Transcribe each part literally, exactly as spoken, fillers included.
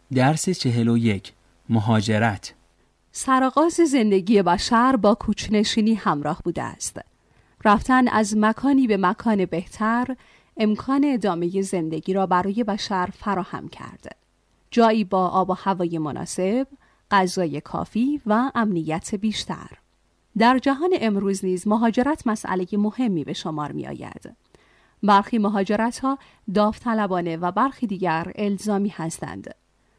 درس چهل و یک. مهاجرت. سرآغاز زندگی بشر با کوچ‌نشینی همراه بوده است. رفتن از مکانی به مکان بهتر امکان ادامه زندگی را برای بشر فراهم کرده. جایی با آب و هوای مناسب، غذای کافی و امنیت بیشتر. در جهان امروز نیز مهاجرت مسئله مهمی به شمار می آید. برخی مهاجرت‌ها داوطلبانه و برخی دیگر الزامی هستند.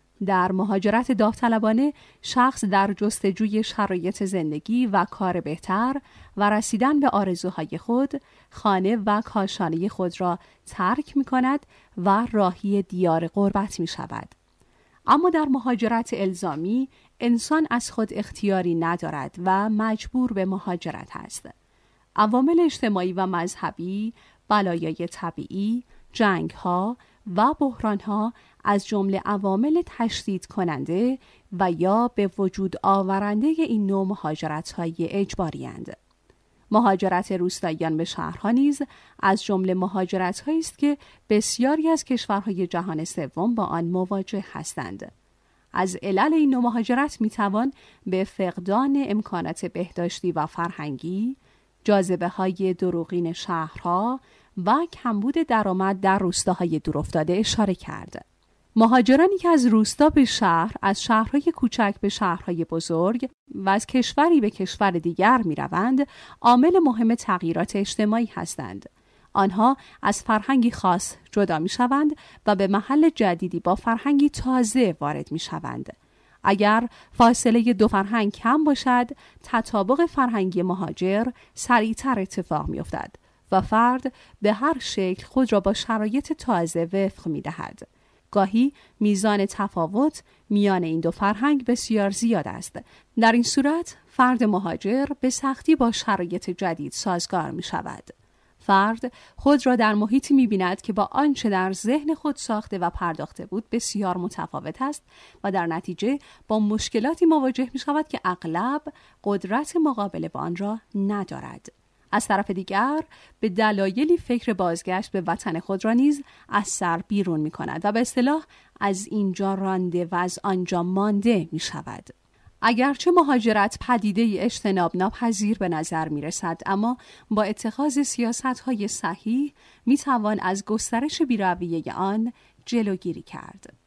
در مهاجرت داوطلبانه شخص در جستجوی شرایط زندگی و کار بهتر و رسیدن به آرزوهای خود، خانه و کاشانه خود را ترک می کند و راهی دیار غربت می شود. اما در مهاجرت الزامی انسان از خود اختیاری ندارد و مجبور به مهاجرت است. عوامل اجتماعی و مذهبی، بلایای طبیعی، جنگ‌ها و بحران‌ها از جمله عوامل تشدید کننده و یا به وجود آورنده این نوع مهاجرت‌های اجباری‌اند. مهاجرت روستاییان به شهرها نیز از جمله مهاجرت‌هایی است که بسیاری از کشورهای جهان سوم با آن مواجه هستند. از علل این نوع مهاجرت می‌توان به فقدان امکانات بهداشتی و فرهنگی، جاذبه‌های دروغین شهرها و کمبود درآمد در روستاهای دورافتاده اشاره کرد. مهاجرانی که از روستا به شهر، از شهرهای کوچک به شهرهای بزرگ و از کشوری به کشور دیگر می روند، عامل مهم تغییرات اجتماعی هستند. آنها از فرهنگی خاص جدا می شوند و به محل جدیدی با فرهنگی تازه وارد می شوند. اگر فاصله دو فرهنگ کم باشد، تطابق فرهنگی مهاجر سریعتر اتفاق می افتد و فرد به هر شکل خود را با شرایط تازه وفق می دهد. گاهی میزان تفاوت میان این دو فرهنگ بسیار زیاد است. در این صورت فرد مهاجر به سختی با شرایط جدید سازگار می شود. فرد خود را در محیطی می بیند که با آنچه در ذهن خود ساخته و پرداخته بود بسیار متفاوت است و در نتیجه با مشکلاتی مواجه می شود که اغلب قدرت مقابله با آن را ندارد. از طرف دیگر به دلایلی فکر بازگشت به وطن خود را نیز از سر بیرون می کند و به اصطلاح از اینجا رانده و از آنجا مانده می شود. اگرچه مهاجرت پدیده اجتناب ناپذیر به نظر می رسد، اما با اتخاذ سیاست‌های صحیح می توان از گسترش بی‌رویه آن جلوگیری کرد.